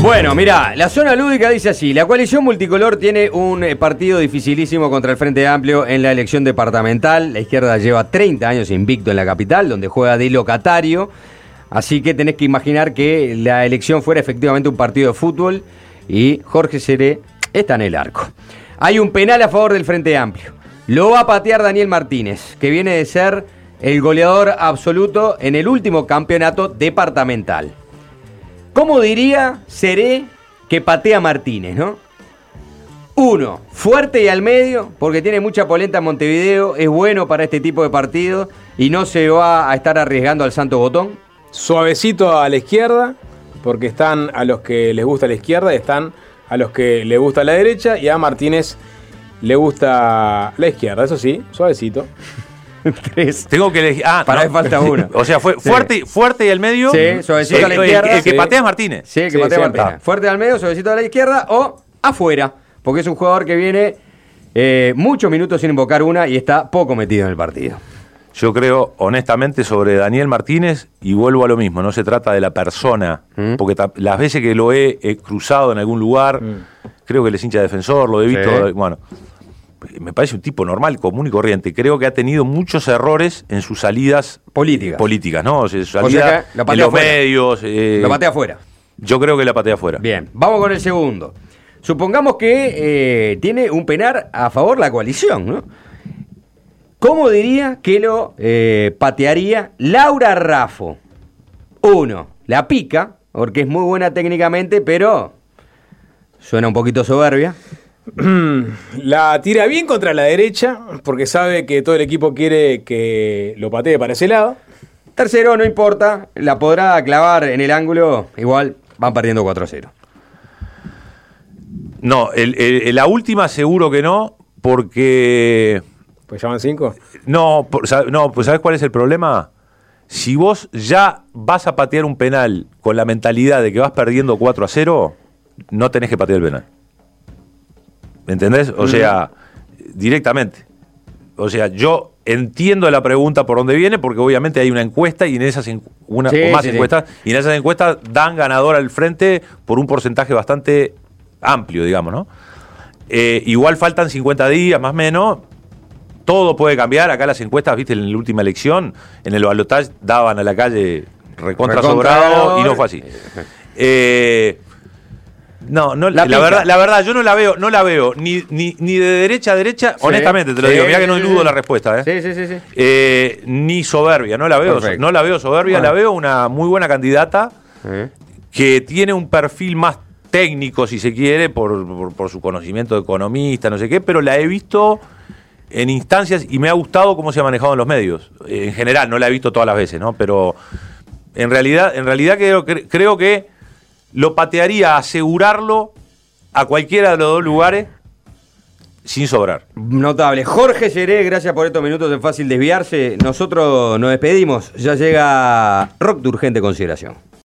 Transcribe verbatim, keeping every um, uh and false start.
Bueno, mirá, la zona lúdica dice así: la coalición multicolor tiene un partido dificilísimo contra el Frente Amplio en la elección departamental. La izquierda lleva treinta años invicto en la capital, donde juega de locatario. Así que tenés que imaginar que la elección fuera efectivamente un partido de fútbol y Jorge Seré está en el arco. Hay un penal a favor del Frente Amplio. Lo va a patear Daniel Martínez, que viene de ser el goleador absoluto en el último campeonato departamental. ¿Cómo diría Seré que patea Martínez, no? Uno, fuerte y al medio, porque tiene mucha polenta en Montevideo, es bueno para este tipo de partidos y no se va a estar arriesgando al santo botón. Suavecito a la izquierda, porque están a los que les gusta la izquierda y están a los que les gusta la derecha, y a Martínez le gusta la izquierda, eso sí, suavecito. Tres. Tengo que elegir. Ah, para no. mí falta una. O sea, fue Sí. fuerte, fuerte y al medio. Sí, suavecito el, a la izquierda. El, el que Sí. patea es Martínez. Sí, el que Sí, patea siempre. Martínez. Fuerte al medio, suavecito a la izquierda o afuera, porque es un jugador que viene eh, muchos minutos sin invocar una y está poco metido en el partido. Yo creo, honestamente, sobre Daniel Martínez, y vuelvo a lo mismo, no se trata de la persona, ¿Mm? porque ta- las veces que lo he, he cruzado en algún lugar, Mm. creo que él es hincha defensor, lo he visto, Sí. bueno, me parece un tipo normal, común y corriente. Creo que ha tenido muchos errores en sus salidas Política. políticas, ¿no? O sea, su O salida sea que lo en patea los afuera. medios. eh, Lo patea afuera. Yo creo que la patea afuera. Bien, vamos con el segundo. Supongamos que eh, tiene un penal a favor la coalición, ¿no? ¿Cómo diría que lo eh, patearía Laura Raffo? Uno, la pica, porque es muy buena técnicamente, pero suena un poquito soberbia. La tira bien contra la derecha, porque sabe que todo el equipo quiere que lo patee para ese lado. Tercero, no importa, la podrá clavar en el ángulo, igual van perdiendo cuatro a cero. No, el, el- la última seguro que no, porque... Pues ya van cinco. No, por- sa- no, pues ¿sabes cuál es el problema? Si vos ya vas a patear un penal con la mentalidad de que vas perdiendo cuatro a cero, no tenés que patear el penal. ¿Entendés? O sea, directamente. O sea, yo entiendo la pregunta por dónde viene, porque obviamente hay una encuesta y en esas en- una Sí, o más sí, sí. encuestas, y en esas encuestas dan ganador al frente por un porcentaje bastante amplio, digamos, ¿no? Eh, igual faltan cincuenta días, más o menos. Todo puede cambiar. Acá las encuestas, viste, en la última elección, en el balotaje daban a la calle recontra sobrado y no fue así. Eh, no, no, La la, pica. verdad, la verdad, yo no la veo, no la veo ni, ni, ni de derecha a derecha, Sí, honestamente te lo sí, digo, mirá que no sí, eludo sí. la respuesta, ¿eh? Sí, sí, sí, sí. Eh, ni soberbia, no la veo, Perfecto. no la veo soberbia, Bueno. la veo una muy buena candidata ¿Eh? que tiene un perfil más técnico, si se quiere, por, por, por su conocimiento de economista, no sé qué, pero la he visto en instancias y me ha gustado cómo se ha manejado en los medios. En general, no la he visto todas las veces, ¿no? Pero en realidad, en realidad creo, cre- creo que lo patearía a asegurarlo a cualquiera de los dos lugares sin sobrar. Notable. Jorge Seré, gracias por estos minutos de fácil desviarse. Nosotros nos despedimos. Ya llega Rock de Urgente Consideración.